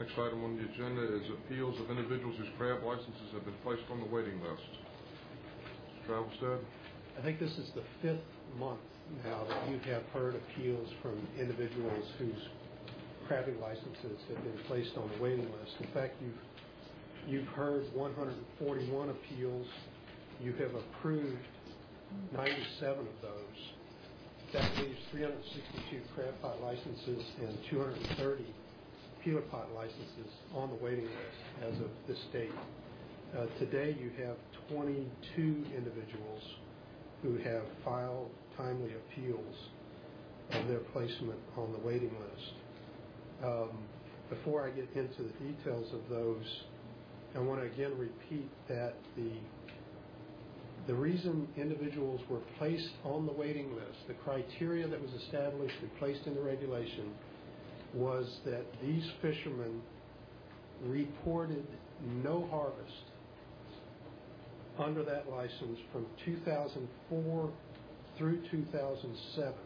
Next item on the agenda is appeals of individuals whose crab licenses have been placed on the waiting list. Mr. Travelstead? I think this is the 5th month now that you have heard appeals from individuals whose crabbing licenses have been placed on the waiting list. In fact, you've heard 141 appeals. You have approved 97 of those. That leaves 362 crab pot licenses and 230 peeler pot licenses on the waiting list as of this date. Today you have 22 individuals who have filed timely appeals of their placement on the waiting list. Before I get into the details of those, I want to again repeat that the reason individuals were placed on the waiting list, the criteria that was established and placed in the regulation, was that these fishermen reported no harvest under that license from 2004 through 2007.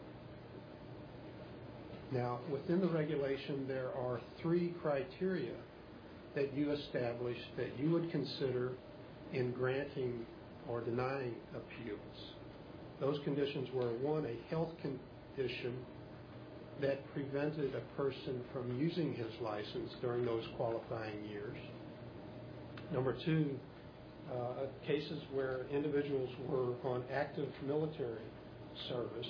Now, within the regulation, there are 3 criteria that you established that you would consider in granting or denying appeals. Those conditions were: 1, a health condition that prevented a person from using his license during those qualifying years. Number 2, cases where individuals were on active military service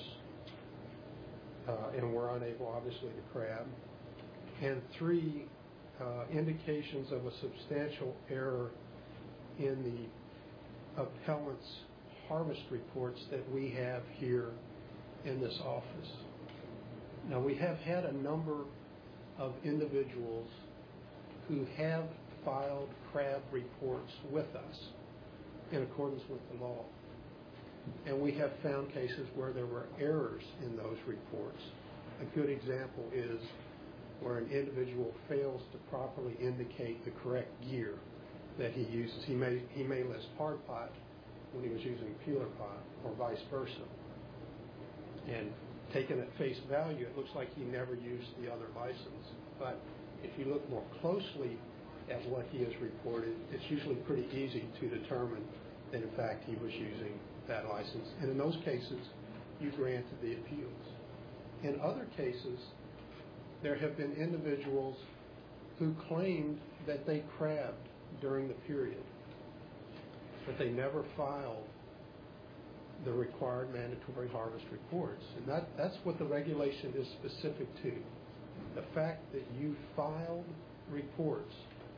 and were unable, obviously, to crab. And 3, indications of a substantial error in the appellant's harvest reports that we have here in this office. Now, we have had a number of individuals who have filed crab reports with us in accordance with the law. And we have found cases where there were errors in those reports. A good example is where an individual fails to properly indicate the correct gear that he uses. He may list hard pot when he was using peeler pot, or vice versa. And taken at face value, it looks like he never used the other license. But if you look more closely at what he has reported, it's usually pretty easy to determine that, in fact, he was using that license. And in those cases, you granted the appeals. In other cases, there have been individuals who claimed that they crabbed during the period, but they never filed the required mandatory harvest reports. And that's what the regulation is specific to. The fact that you filed reports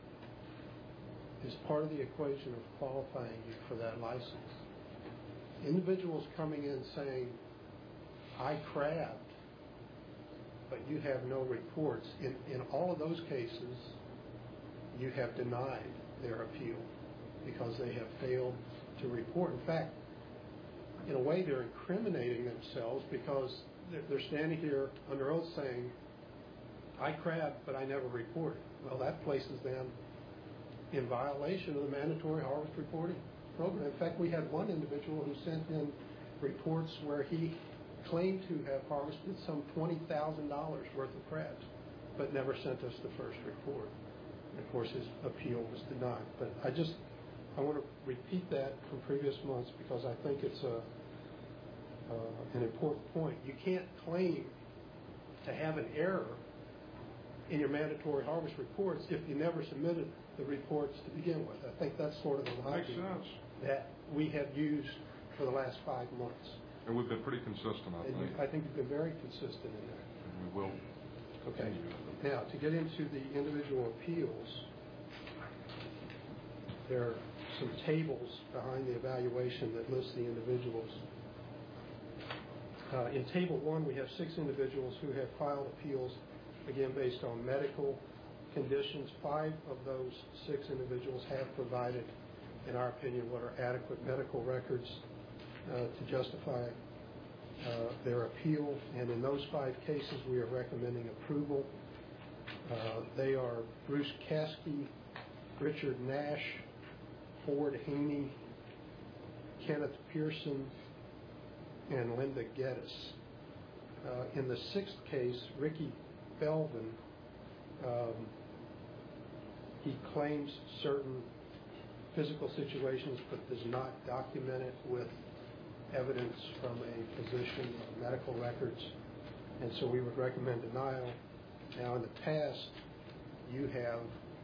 is part of the equation of qualifying you for that license. Individuals coming in saying, I crabbed, but you have no reports, in all of those cases, you have denied their appeal because they have failed to report. In fact, in a way, they're incriminating themselves because they're standing here under oath saying, I crabbed, but I never reported. Well, that places them in violation of the mandatory harvest reporting program. In fact, we had one individual who sent in reports where he claimed to have harvested some $20,000 worth of crabs, but never sent us the first report. And of course, his appeal was denied. But I want to repeat that from previous months because I think it's an important point. You can't claim to have an error in your mandatory harvest reports if you never submitted the reports to begin with. I think that's sort of the logic that we have used for the last 5 months. And we've been pretty consistent, I think. I think you've been very consistent in that. And we will. Okay. Now, to get into the individual appeals, there are some tables behind the evaluation that list the individuals. In Table 1, we have 6 individuals who have filed appeals, again, based on medical conditions. 5 of those 6 individuals have provided, in our opinion, what are adequate medical records to justify their appeal. And in those 5 cases, we are recommending approval. They are Bruce Caskey, Richard Nash, Ford Haney, Kenneth Pearson, and Linda Geddes. In the 6th case, Ricky Belvin He claims certain physical situations but does not document it with evidence from a physician or medical records, and so we would recommend denial. Now, in the past, you have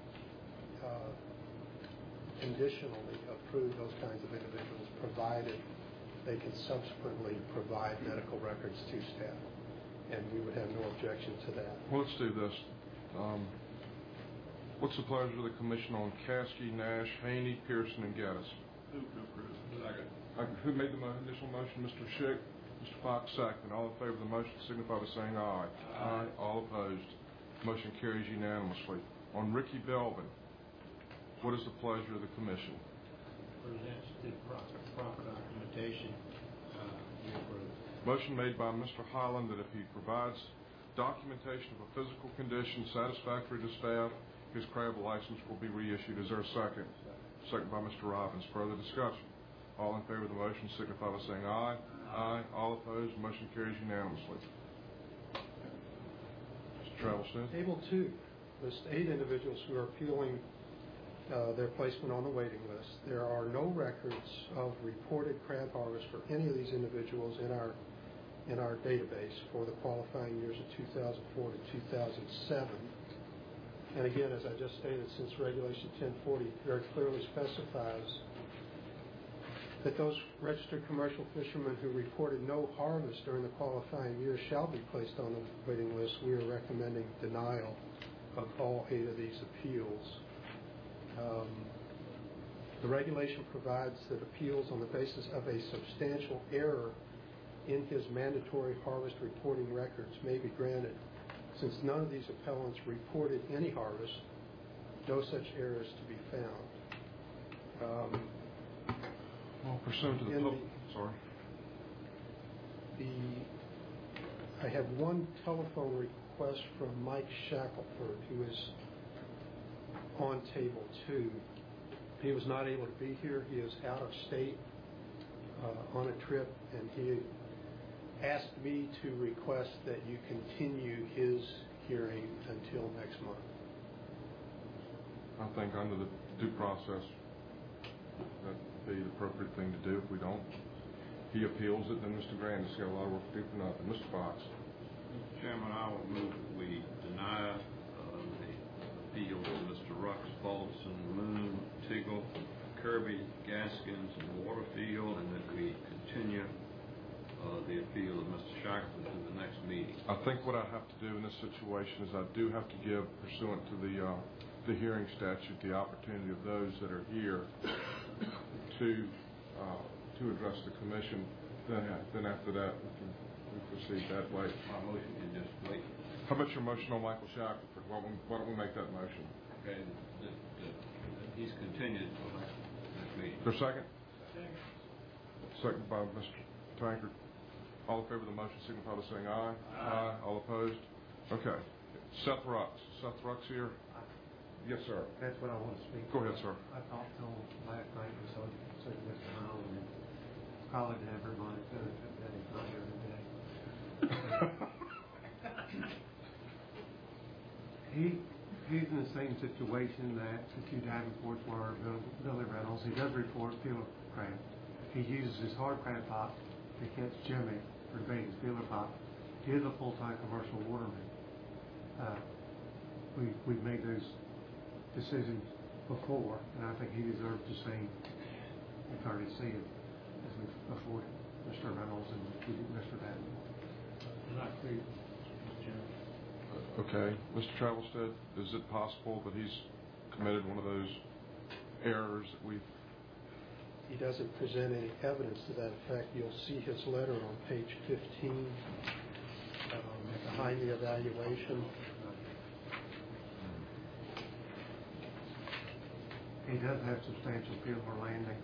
conditionally approved those kinds of individuals, provided they can subsequently provide medical records to staff, and we would have no objection to that. Well, let's do this. What's the pleasure of the commission on Caskey, Nash, Haney, Pearson, and Gaddis? Move to approve. Second. Who made the initial motion? Mr. Schick. Mr. Fox, second. All in favor of the motion signify by saying aye. Aye. All opposed. Motion carries unanimously. On Ricky Belvin, what is the pleasure of the commission? Presents the proper documentation. We approve. Motion made by Mr. Highland that if he provides documentation of a physical condition satisfactory to staff, his crab license will be reissued. Is there a second? Second by Mr. Robbins. Further discussion? All in favor of the motion signify by saying aye. Aye. All opposed. Motion carries unanimously. Mr. Travelstead. Table 2 lists 8 individuals who are appealing their placement on the waiting list. There are no records of reported crab harvest for any of these individuals in our database for the qualifying years of 2004 to 2007. And again, as I just stated, since Regulation 1040 very clearly specifies that those registered commercial fishermen who reported no harvest during the qualifying year shall be placed on the waiting list, we are recommending denial of all 8 of these appeals. The regulation provides that appeals on the basis of a substantial error in his mandatory harvest reporting records may be granted. Since none of these appellants reported any harvest, no such error is to be found. Well, pursuant to the I have one telephone request from Mike Shackelford, who is on table 2. He was not able to be here. He is out of state on a trip, and he asked me to request that you continue his hearing until next month. I think under the due process, that would be the appropriate thing to do. If we don't, he appeals it, then Mr. Grandis got a lot of work to do for nothing. Mr. Fox. Mr. Chairman, I will move that we deny the appeal of Mr. Rux, Balderson, Moon, Tiggle, Kirby, Gaskins, and Waterfield, and that we continue the appeal of Mr. Shackelford to the next meeting. I think what I have to do in this situation is I do have to give, pursuant to the hearing statute, the opportunity of those that are here to address the commission. Then after that, we proceed that way. My motion can just wait. How about your motion on Michael Shackelford? Why don't we make that motion? Okay, he's continued until next meeting. Is there a second? Second by Mr. Tankard. All in favor of the motion signify by saying aye. Aye. All opposed? Okay. Seth Rux. Seth Rux here? Yes, sir. That's what I want to speak. Go ahead, sir. I talked to him last night, and so Mr. Howell and probably to everybody that he's not here today. He's in the same situation that the 2 Davenports were, Billy Reynolds. He does report feeler crab. He uses his hard crab pot to catch Jimmy for the bait his feeler pot. He is a full-time commercial waterman. We've made those decisions before, and I think he deserves the same courtesy as we've afforded Mr. Reynolds and Mr. Davenport. Not clear, Mr. Chairman. Okay. Mr. Travelstead, is it possible that he's committed one of those errors that we've... He doesn't present any evidence to that effect. You'll see his letter on page 15 behind the evaluation. He does have substantial feeler landing.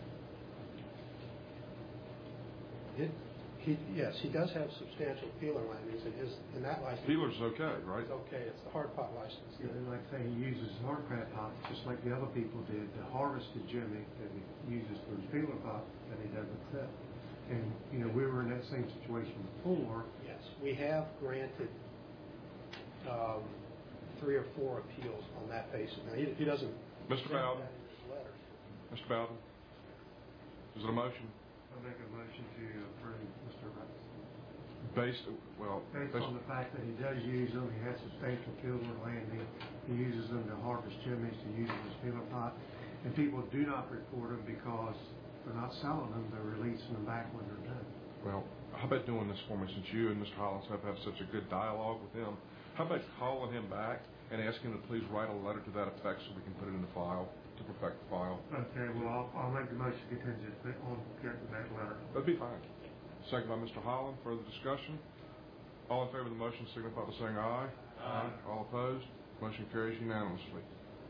Yes, he does have substantial feeler landings in that license. Feeler's okay, right? It's okay. It's the hard pot license. And like I say, he uses his hard crab pot just like the other people did to harvest the Jimmy that he uses for his feeler pot that he doesn't sell. And, we were in that same situation before. Yes, we have granted 3 or 4 appeals on that basis. Now, he doesn't Mr. say Bowden? that in his letter. Mr. Bowden? Is it a motion? I'll make a motion to approve Mr. Russ. Based On the fact that he does use them, he has substantial field or landing, he uses them to harvest chimneys, to use them as peeler pot, and people do not report them because they're not selling them, they're releasing them back when they're done. Well, how about doing this for me, since you and Mr. Hollins have such a good dialogue with him? How about calling him back and asking him to please write a letter to that effect so we can put it in the file, to perfect the file? Okay, well, I'll make the motion contingent on getting that letter. That'd be fine. Second by Mr. Holland. Further discussion? All in favor of the motion signify by saying aye. Aye. All opposed? Motion carries unanimously.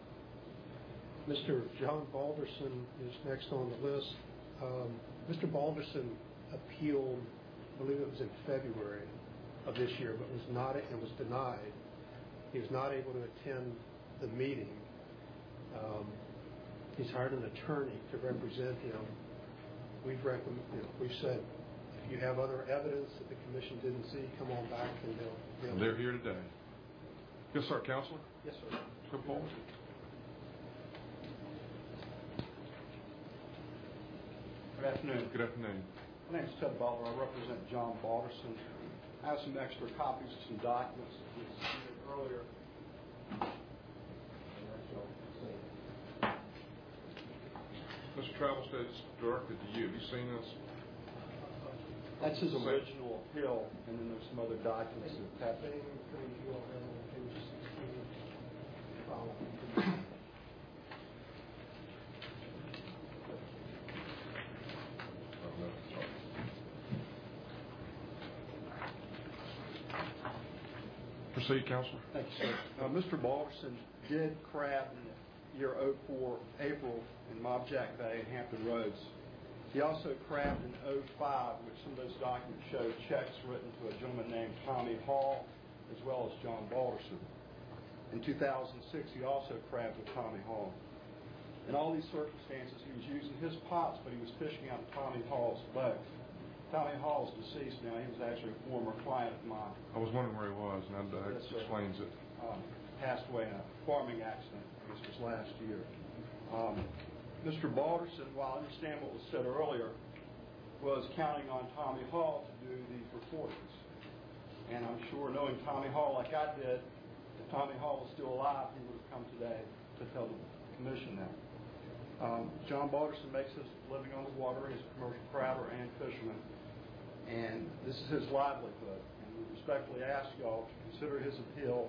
Mr. John Balderson is next on the list. Mr. Balderson appealed, I believe it was in February of this year, but was denied. He was not able to attend the meeting. He's hired an attorney to represent him. We've said, if you have other evidence that the commission didn't see, come on back and they'll. They're here today. Yes, sir. Counselor? Yes, sir. Come forward. Good afternoon. Good afternoon. My name is Ted Butler. I represent John Balderson. I have some extra copies of some documents that we submitted earlier. Mr. Travelstead, it's directed to you. Have you seen this? That's his original appeal, and then there's some other documents that have been. Proceed, Counselor. Thank you, sir. Mr. Balderson did crab in the year 04, April, in Mob Jack Bay and Hampton Roads. He also crabbed in 05, which some of those documents show checks written to a gentleman named Tommy Hall, as well as John Balderson. In 2006, he also crabbed with Tommy Hall. In all these circumstances, he was using his pots, but he was fishing out of Tommy Hall's boat. Tommy Hall is deceased now. He was actually a former client of mine. I was wondering where he was, and that Yes, sir. explains it. Passed away in a farming accident. This was last year. Mr. Balderson, while I understand what was said earlier, was counting on Tommy Hall to do these recordings. And I'm sure, knowing Tommy Hall like I did, if Tommy Hall was still alive, he would have come today to tell the commission that. John Balderson makes his living on the water. He's a commercial crabber and fisherman. And this is his livelihood. And we respectfully ask y'all to consider his appeal.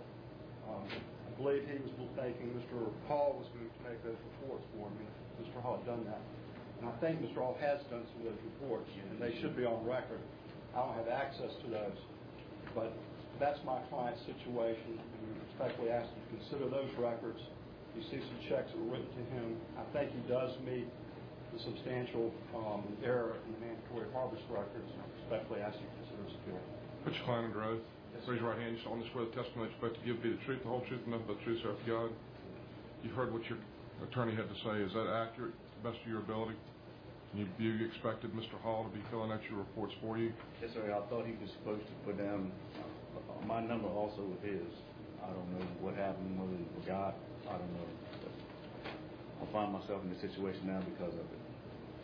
I believe he was thinking Mr. Hall was going to make those reports for him, and Mr. Hall had done that. And I think Mr. Hall has done some of those reports, and they should be on record. I don't have access to those. But that's my client's situation, and we respectfully ask you to consider those records. You see some checks that were written to him. I think he does meet the substantial error in the mandatory harvest records, and I respectfully ask you to consider his appeal. Put your client under oath. Yes, Raise your sir. right hand. You solemnly swear the testimony that you're about to give be the truth, the whole truth, and nothing but the truth, so help you God. You've heard what your attorney had to say. Is that accurate to the best of your ability? You expected Mr. Hall to be filling out your reports for you? Yes, sir. I thought he was supposed to put down my number also with his. I don't know what happened, whether he forgot. I don't know. But I find myself in this situation now because of it.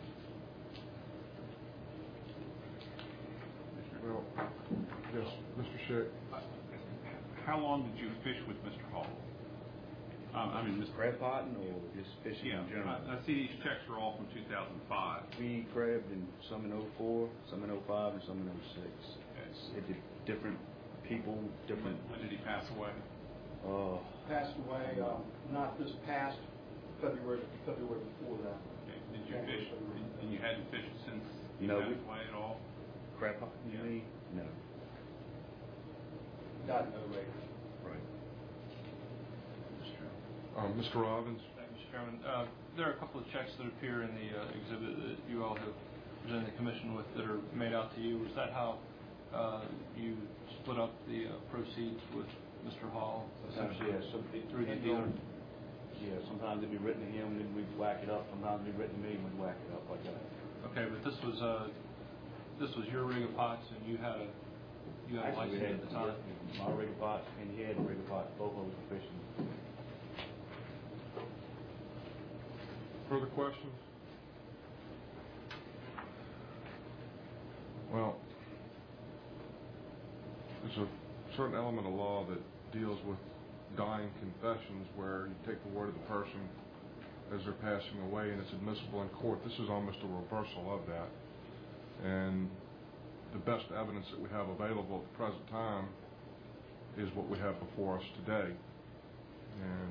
Well, yes, Mr. Shea. How long did you fish with Mr. Hall? Mr. Crab potting or just fishing in general? I see these checks are all from 2005. We crabbed in some in 04, some in 05, and some in 06. It did different people, different. When did he pass away? Passed away not this past February, but the February before that. Okay. Did you fish? And you hadn't fished since he No, passed away at all? Crab potting, you mean? No. Got no rate. Right. Mr. Robbins. Thank you, Mr. Chairman. There are a couple of checks that appear in the exhibit that you all have presented the commission with that are made out to you. Is that how you split up the proceeds with Mr. Hall? Essentially, yeah. So through the dealer? Yeah, sometimes it'd be written to him, then we'd whack it up. Sometimes it'd be written to me, and we'd whack it up like that. Okay, but this was your rig of pots, and you had you had a Actually, we license had at the time. my regular pot and he had a regular pot. Both of us were fishing. Further questions? Well, there's a certain element of law that deals with dying confessions where you take the word of the person as they're passing away and it's admissible in court. This is almost a reversal of that. And the best evidence that we have available at the present time is what we have before us today. And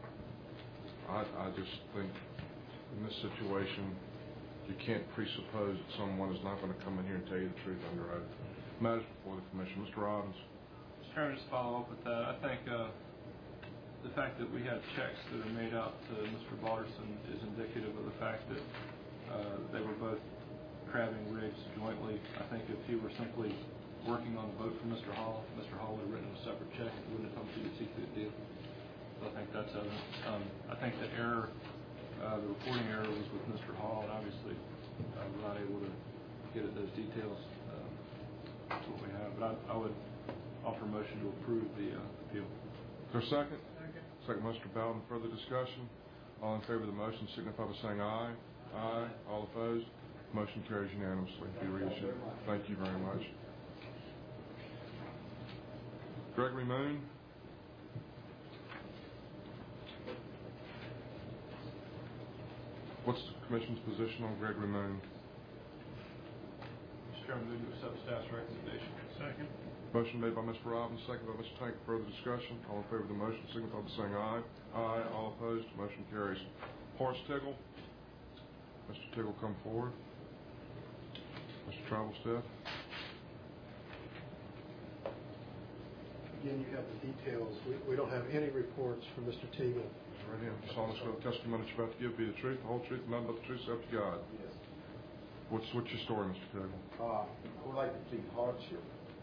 I just think in this situation, you can't presuppose that someone is not going to come in here and tell you the truth under oath. Matters before the commission. Mr. Robbins. Mr. Chairman, just follow up with that. I think the fact that we have checks that are made out to Mr. Balderson is indicative of the fact that they were both crabbing rigs jointly. I think if he were simply working on the boat for Mr. Hall would have written a separate check and wouldn't have come to the seafood deal. So I think that's evidence. I think the error, the reporting error was with Mr. Hall, and obviously we're not able to get at those details. That's what we have. But I would offer a motion to approve the appeal. Is there a second? Second, Mr. Bowden. Further discussion? All in favor of the motion signify by saying aye. Aye. All opposed? Motion carries unanimously. Be reissued. Thank you very much. Gregory Moon. What's the commission's position on Gregory Moon? Mr. Chairman, move to accept staff's recommendation. Second. Motion made by Mr. Robbins, second by Mr. Tank. Further discussion? All in favor of the motion signify by saying aye. Aye. All opposed? Motion carries. Horace Tiggle. Mr. Tiggle, come forward. Mr. Travelstead. Again, you have the details. We don't have any reports from Mr. Teagle. Right here. You solemnly swear the testimony that you're about to give be the truth, the whole truth, and nothing but the truth, so help you God. Yes. What's your story, Mr. Tiggle? I would like to plead hardship.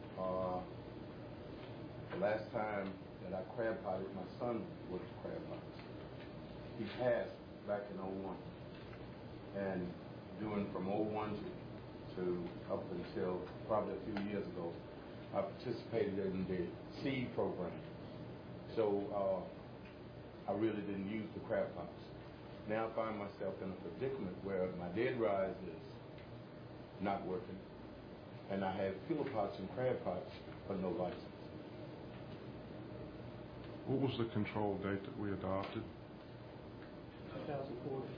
The last time that I crab potted, my son was crab pots. He passed back in 01. And doing from 01 to up until probably a few years ago, I participated in the seed program. So I really didn't use the crab pots. Now I find myself in a predicament where my dead rise is not working, and I have filler pots and crab pots, but no license. What was the control date that we adopted? 2004 to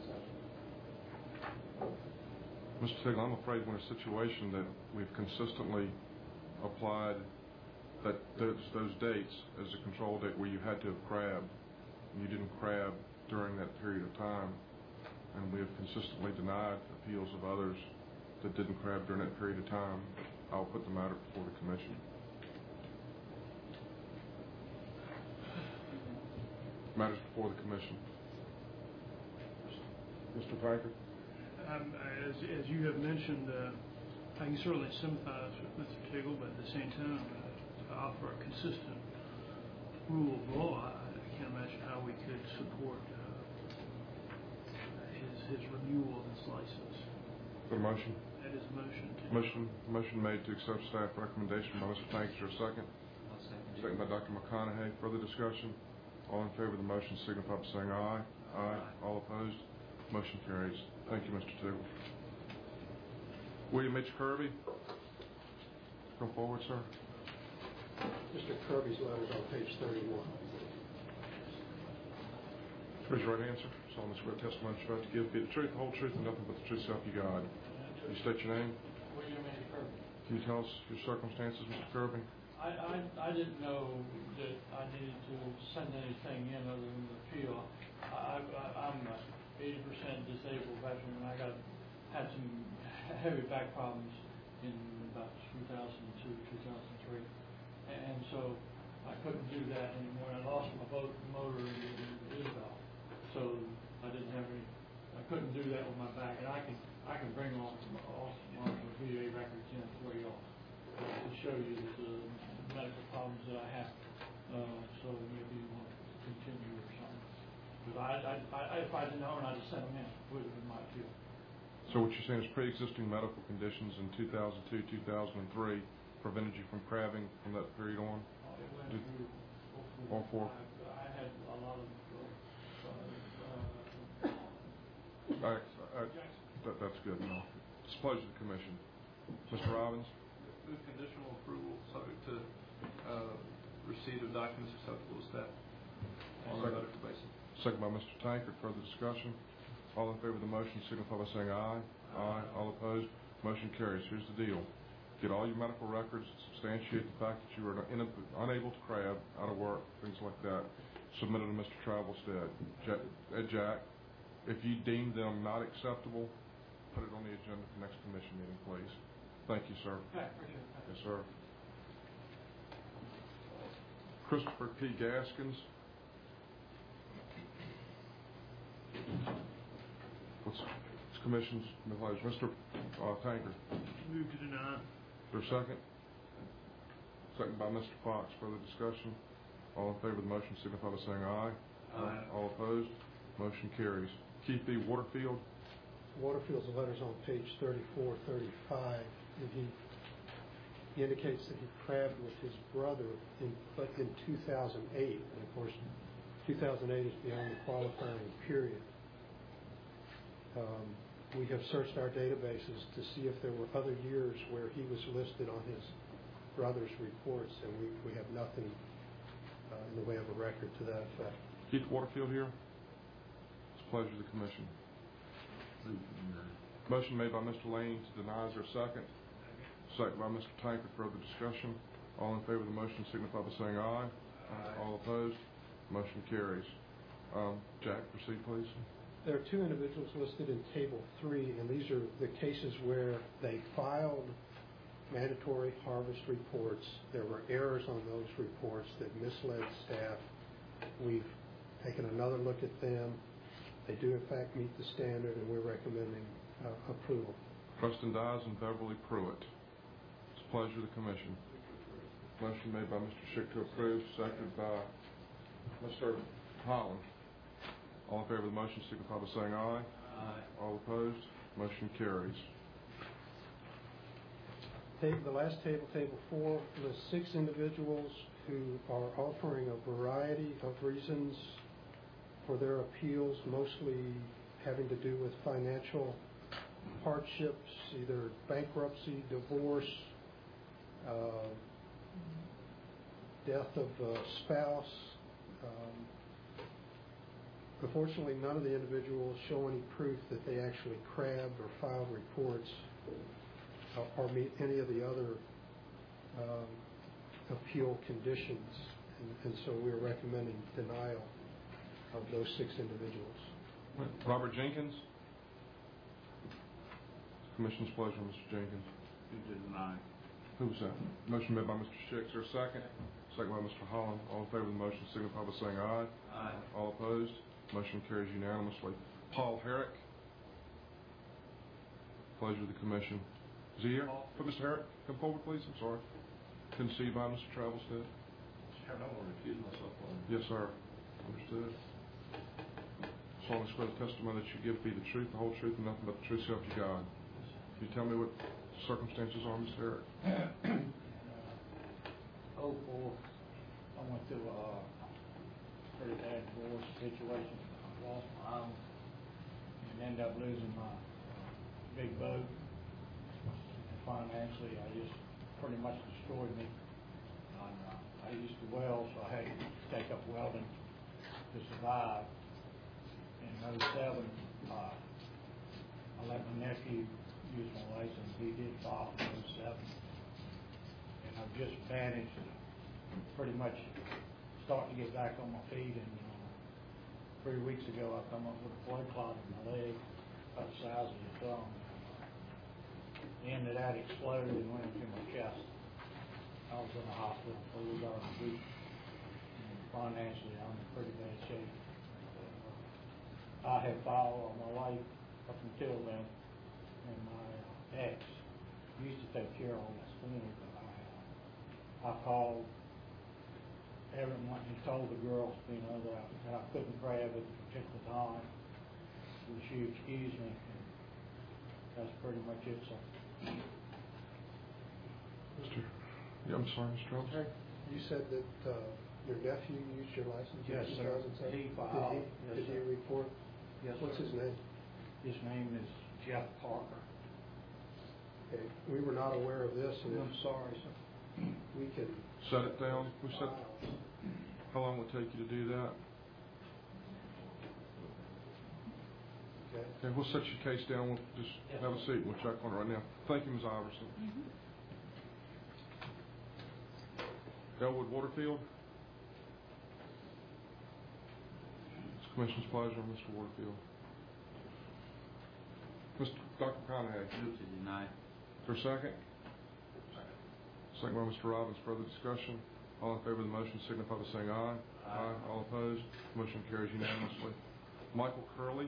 2007. Mr. Tiggle, I'm afraid we're in a situation that we've consistently applied that those dates as a control date where you had to have crabbed, and you didn't crab during that period of time, and we have consistently denied appeals of others that didn't crab during that period of time. I'll put the matter before the commission. Matters before the commission. Mr. Packard? As you have mentioned, I can certainly sympathize with Mr. Tiggle, but at the same time, to offer a consistent rule of law, I can't imagine how we could support his renewal of his license. Got a motion? That is a motion. Motion made to accept staff recommendation by Mr. Tank. Is there a second? Second by Dr. McConaughey. Further discussion? All in favor of the motion signify by saying aye. Aye. All opposed? Motion carries. Thank you, Mr. Tiggle. William H. Kirby. Come forward, sir. Mr. Kirby's letter is on page 31. Raise your right hand, sir. Solemnly swear the testimony you're about to give be the truth, the whole truth, and nothing but the truth, so help you God. You state your name. William H. Kirby. Can you tell us your circumstances, Mr. Kirby? I didn't know that I needed to send anything in other than the appeal. I'm a 80% disabled veteran, and I had some heavy back problems in about 2002, 2003, and so I couldn't do that anymore. I lost my motor in Isabel, so I couldn't do that with my back, and I can bring off my VA records in for you all to show you the medical problems that I have. So maybe you want to continue or something. Because if I didn't know, I'd just send them in with my appeal. So what you're saying is pre-existing medical conditions in 2002, 2003 prevented you from crabbing from that period on? It went through All four? I had a lot of That's good. No. It's a pleasure to the commission. Mr. Robbins? Move conditional approval subject to receipt of documents acceptable to staff on a medical basis. Second by Mr. Tankard. Further discussion? All in favor of the motion signify by saying aye. Aye. All opposed? Motion carries. Here's the deal. Get all your medical records, substantiate the fact that you were unable to crab, out of work, things like that. Submit it to Mr. Travelstead. Jack, if you deem them not acceptable, put it on the agenda for the next commission meeting, please. Thank you, sir. Yes, sir. Christopher P. Gaskins. What's commission's pleasure? Mr. Tankard. Move to deny. Is there a second? Second by Mr. Fox. Further discussion? All in favor of the motion signify by saying aye. Aye. All opposed? Motion carries. Keith B. Waterfield. Waterfield's letter's on page 34, 35, and he indicates that he crabbed with his brother in 2008, and of course 2008 is beyond the qualifying period. We have searched our databases to see if there were other years where he was listed on his brother's reports, and we have nothing in the way of a record to that effect. Keith Waterfield here. It's a pleasure to the commission. Motion made by Mr. Lane to deny. Is there a second? Second by Mr. Tankard. Further discussion? All in favor of the motion signify by saying aye. Aye. All opposed? Motion carries. Jack, proceed, please. There are two individuals listed in Table 3, and these are the cases where they filed mandatory harvest reports. There were errors on those reports that misled staff. We've taken another look at them. They do, in fact, meet the standard, and we're recommending approval. Preston Dyes and Beverly Pruitt. It's a pleasure to the commission. Motion made by Mr. Schick to approve, seconded by Mr. Holland. All in favor of the motion signify by saying aye. Aye. All opposed? Motion carries. The last table, Table 4, lists 6 individuals who are offering a variety of reasons for their appeals, mostly having to do with financial hardships, either bankruptcy, divorce, death of a spouse. Unfortunately, none of the individuals show any proof that they actually crabbed or filed reports or meet any of the other appeal conditions, and so we're recommending denial of those 6 individuals. Robert Jenkins. Commission's pleasure, Mr. Jenkins. Move to deny. Who was that? Motion made by Mr. Schick. Is there a second? Second by Mr. Holland. All in favor of the motion signify by saying aye. Aye. All opposed? Motion carries unanimously. Paul Herrick. Pleasure of the commission. Is he here? Put Mr. Herrick, come forward, please. I'm sorry. Couldn't see you by Mr. Travelstead. I don't want to recuse myself on Yes, sir. Understood. Solemnly swear the testimony that you give be the truth, the whole truth, and nothing but the truth, so help you God. Can you tell me what the circumstances are, Mr. Herrick? 04, I went through a pretty bad divorce situation. I lost my home and ended up losing my big boat. And financially, I just pretty much destroyed me. And, I used to weld, so I had to take up welding to survive. In 07, I let my nephew use my license. He did file in 07. And I've just managed to pretty much start to get back on my feet. And 3 weeks ago, I come up with a blood clot in my leg about the size of your thumb. The end of that exploded and went into my chest. I was in the hospital for a week. And financially, I'm in pretty bad shape. I have filed all my life up until then, and my ex used to take care of all this for me, but I called everyone and told the girls, that I couldn't grab at the particular time. Would she excuse me? And that's pretty much it, sir. Mr. Yeah, I'm sorry, Mr. Ellis. You said that your nephew used your license Yes, in sir. 2007? He filed. Did he report? Yes, What's sir. his name? His name is Jeff Parker. Okay. We were not aware of this, and I'm sorry, sir. we can... Set it down. How long will it take you to do that? Okay. Okay, we'll set your case down. We'll just have a seat. We'll check on it right now. Thank you, Ms. Iverson. Elwood Waterfield. It's the Commission's pleasure, Mr. Waterfield. Dr. McConaughey. Move to deny. Is there a second? Second by Mr. Robbins. Further discussion? All in favor of the motion signify by saying aye. Aye. All opposed? Motion carries unanimously. Michael Curley.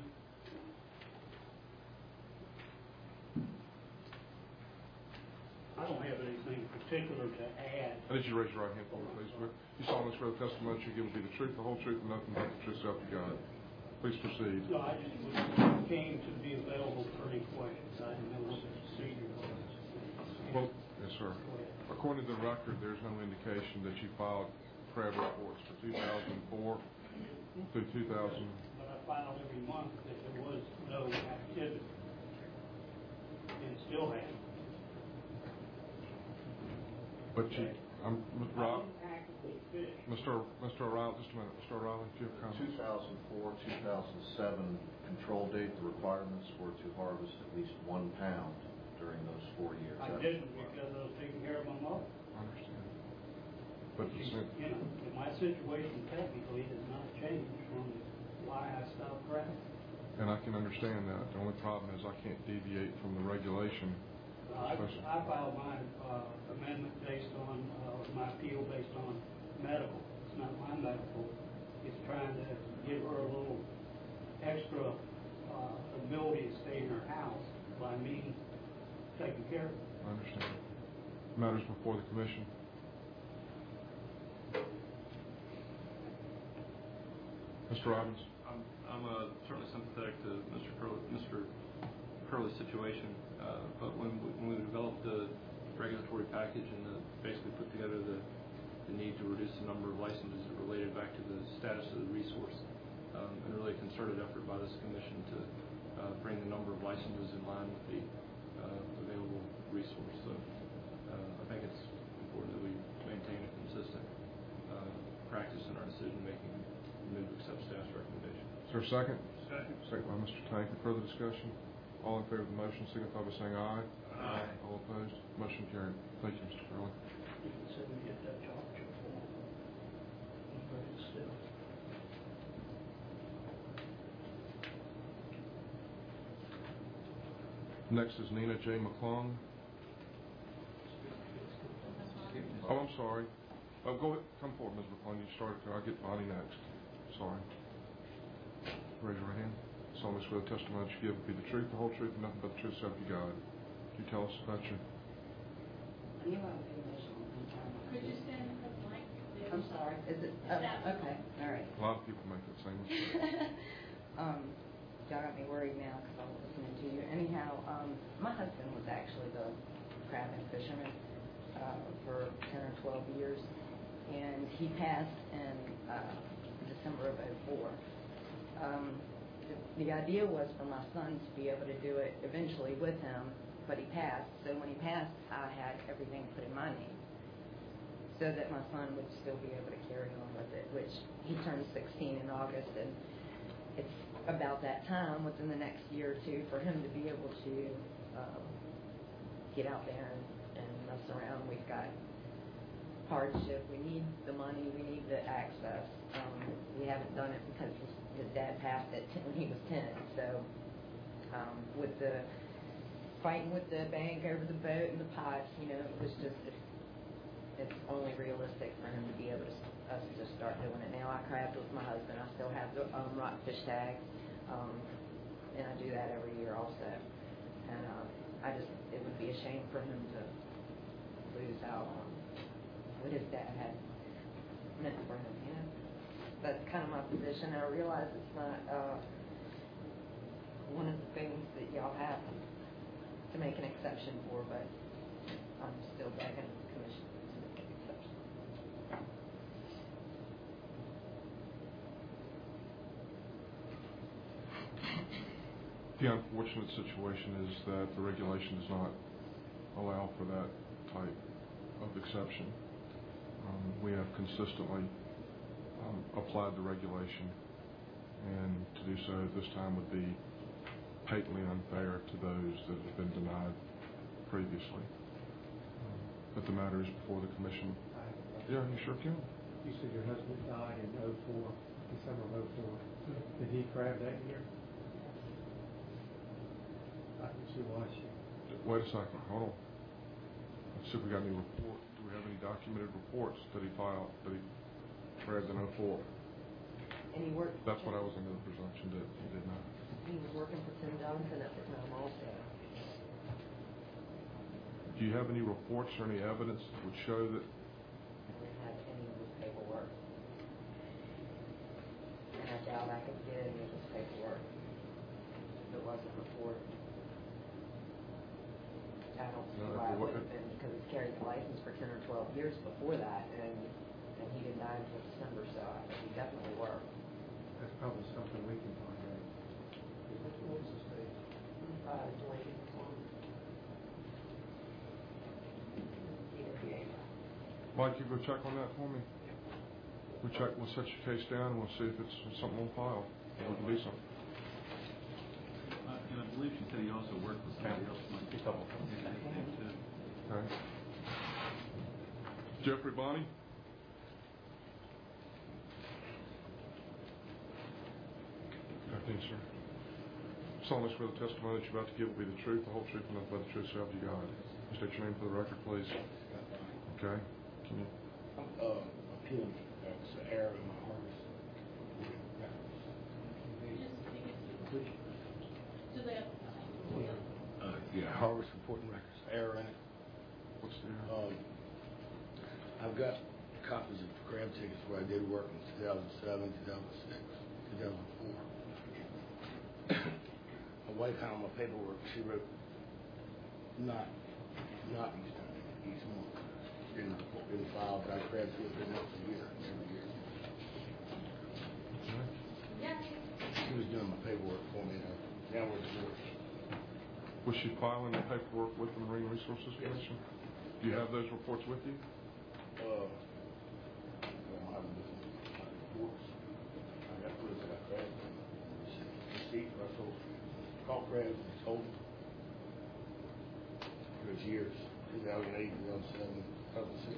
I don't have anything particular to add. I need you to raise your right hand for me, please. You solemnly swear the testimony you give will be the truth, the whole truth, and nothing but the truth, so help you God. Please proceed. No, I just came to be available for any questions. I didn't know what the procedure was. Well, yes, sir. According to the record, there's no indication that you filed crab reports for 2004 through 2000. But I find out every month that there was no activity. And still hasn't. But you, Rob, I didn't actively fish. Mr. O'Reilly, just a minute. Mr. O'Reilly, do you have a comment? 2004, 2007 control date, the requirements were to harvest at least 1 pound during those 4 years. I didn't because I was taking care of my mother. I understand. But You know, my situation technically has not changed from why I stopped crabbing. and I can understand that. The only problem is I can't deviate from the regulation. I filed my amendment based on, my appeal based on medical. It's not my medical. It's trying to give her a little extra ability to stay in her house by me taking care of her. I understand. Matters before the commission. Mr. Robbins. I'm certainly sympathetic to Mr. Curley's situation, but when we developed the regulatory package and basically put together the need to reduce the number of licenses, it related back to the status of the resource, and really a concerted effort by this commission to bring the number of licenses in line with the available resource. So I think it's important that we maintain a consistent practice in our decision making and move to accept staff's recommendation. Is there a second? Second. Second by Mr. Tanker. Further discussion? All in favor of the motion signify by saying aye. Aye. All opposed? Motion carried. Thank you, Mr. Curley. You can send me a Dutch auction form. I'm very still. Next is Nina J. McClung. Oh, I'm sorry. Oh, go ahead. Come forward, Ms. McClung. You started. I'll get Bonnie next. Sorry. Raise your right hand. Solemnly swear the testimony that you give will be the truth, the whole truth, and nothing but the truth, so help you God. Can you tell us about your... You have a commission. Could you stand up the mic? I'm sorry. Is it? Oh, okay. All right. A lot of people make that same mistake. Y'all got me worried now because I was listening to you. Anyhow, my husband was actually the crab and fisherman for 10 or 12 years, and he passed in December of '04. The idea was for my son to be able to do it eventually with him, but he passed. So when he passed, I had everything put in my name so that my son would still be able to carry on with it, which he turned 16 in August, and it's about that time within the next year or two for him to be able to get out there and mess around. We've got hardship. We need the money. We need the access. We haven't done it because his dad passed it when he was 10. So with the fighting with the bank over the boat and the pots, you know, it was just it's only realistic for him to be able to us to start doing it now. I crabbed with my husband. I still have the rockfish tag, and I do that every year also. And it would be a shame for him to lose out on what his dad had meant for him. You know, that's kind of my position. I realize it's not one of the things that y'all have to make an exception for, but I'm still begging the commission to The unfortunate situation is that the regulation does not allow for that type of exception. We have consistently applied the regulation, and to do so at this time would be patently unfair to those that have been denied previously. But the matter is before the commission. Yeah, you sure can. You said your husband died in '04, December of '04. Did he crab that year? She was. Wait a second, hold on. Let's see if we got any report. Do we have any documented reports that he filed, that he crabbed in '04? And he worked. That's what I was under the presumption that he did not. He was working for Tim Johnson at the time also. Do you have any reports or any evidence that would show that? I didn't have any of his paperwork. And I doubt I could get any of his paperwork if it wasn't reported. I don't see why it would have been, because he's carried the license for 10 or 12 years before that, and he didn't die until December, so I think he definitely worked. That's probably something we can find out. What was his name? Dwayne. Mike, you go check on that for me? We'll set your case down and we'll see if it's something on file. If we can do something. And I believe she said he also worked with somebody else. Okay. Jeffrey Bonney? Good afternoon, sir. Solemnly swear the testimony that you're about to give will be the truth, the whole truth, and nothing but the truth, so help you God. State your name for the record, please. Okay. Can you? I'm appealing for error in my harvest. Harvest report and records, error in it. What's the error? I've got copies of crab tickets where I did work in 2007, 2006, 2004. My wife had on my paperwork, she wrote not each month. Didn't file, but I crab tickets once a year, every year. She was doing my paperwork for me, now we're divorced. Was she filing the paperwork with the Marine Resources Commission? Do you have those reports with you? I don't have them with me. Reports. I got proof that I crabbed them. Receipt where I sold caught crabs and sold them. It was years, 2008, 2007, 2006.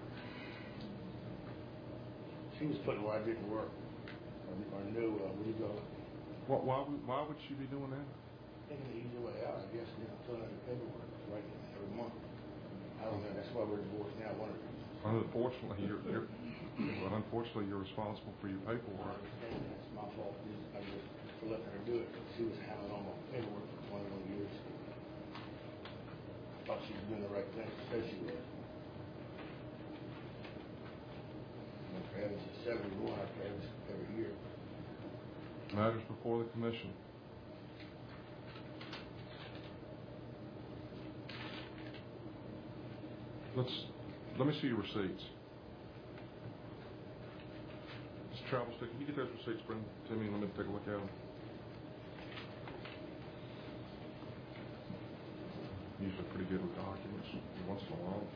She was putting where I didn't work. I knew where you go. Why would she be doing that? Taking the easy way out, I guess, filling out the paperwork right every month. I don't know. That's why we're divorced now. One of the reasons. Unfortunately, you're responsible for your paperwork. I understand that's my fault. I just for letting her do it. She was handling all my paperwork for 21 years. I thought she was doing the right thing. She said she was. My crabs is 71. I crabs every year. Matters before the commission. Let me see your receipts. This travel stick. Can you get those receipts, bring to me, and let me take a look at them? Usually pretty good with documents once in a while.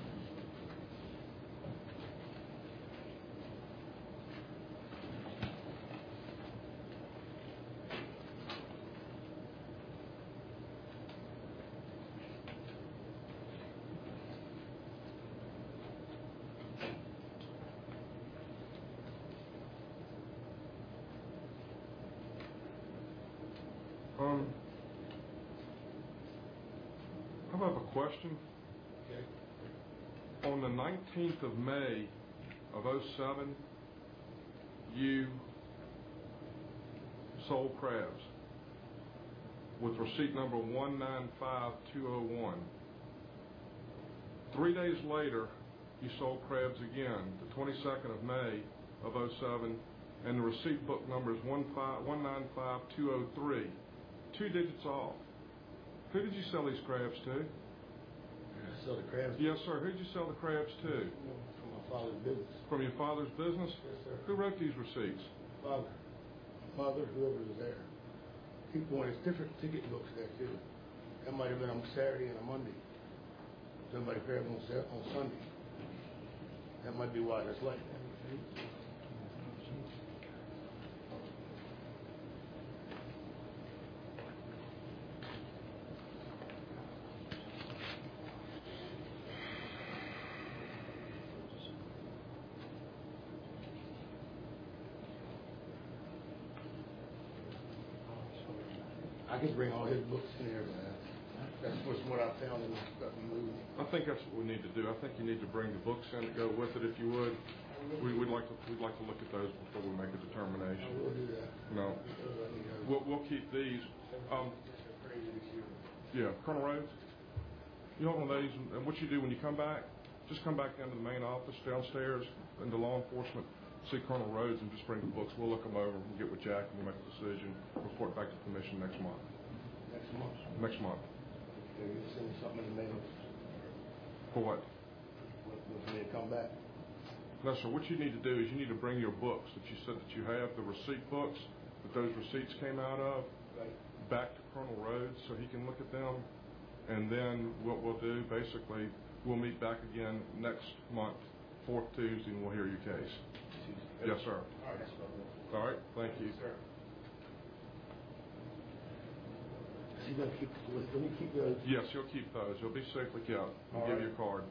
I have a question. Okay. On the 19th of May of '07, you sold crabs with receipt number 195201. 3 days later, you sold crabs again, the 22nd of May of '07, and the receipt book number is 195203. 2 digits off. Who did you sell these crabs to? I sell the crabs? Yes, sir. Who did you sell the crabs to? From my father's business. From your father's business? Yes, sir. Who wrote these receipts? Father. Mother, whoever was there. he wanted different ticket books there too. That might have been on Saturday and a Monday. Somebody grabbed them on Sunday. That might be why it's like that. I could bring all his books in there, man. That's what I found in the stuff he moved. I think that's what we need to do. I think you need to bring the books in to go with it if you would. We'd like to look at those before we make a determination. I will do that. No. We'll keep these. Yeah, Colonel Rhodes, you hold one of these, and what you do when you come back, just come back down to the main office downstairs into law enforcement, see Colonel Rhodes, and just bring the books. We'll look them over and get with Jack, and we'll make a decision, report back to the commission next month. Next month? Next month. Okay, you send me something in the mail. For what? For me to come back? No, sir. What you need to do is you need to bring your books that you said that you have, the receipt books that those receipts came out of, Right. back to Colonel Rhodes so he can look at them. And then what we'll do, basically, we'll meet back again next month, 4th Tuesday, and we'll hear your case. Yes, sir. All right, that's what I'll do. All right. Thank you. Yes, sir. Is he going to keep, let me keep those? Yes, you'll keep those. You'll be safely kept. We'll give you a card.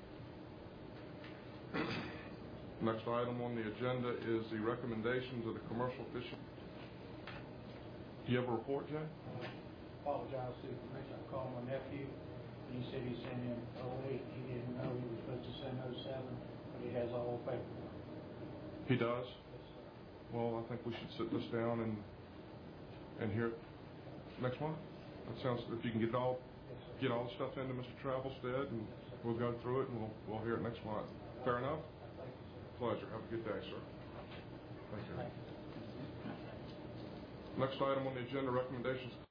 Next item on the agenda is the recommendations of the commercial fishing. Do you have a report, Jay? Apologize to the commission. I called my nephew, and he said he sent in 08. He didn't know he was supposed to send 07, but he has all the paperwork. He does? Yes, sir. Well, I think we should sit this down and hear it next month. That sounds, if you can get all the stuff into Mr. Travelstead, and we'll go through it, and we'll hear it next month. Fair enough? Thank you, sir. Pleasure. Have a good day, sir. Thank you. Next item on the agenda, recommendations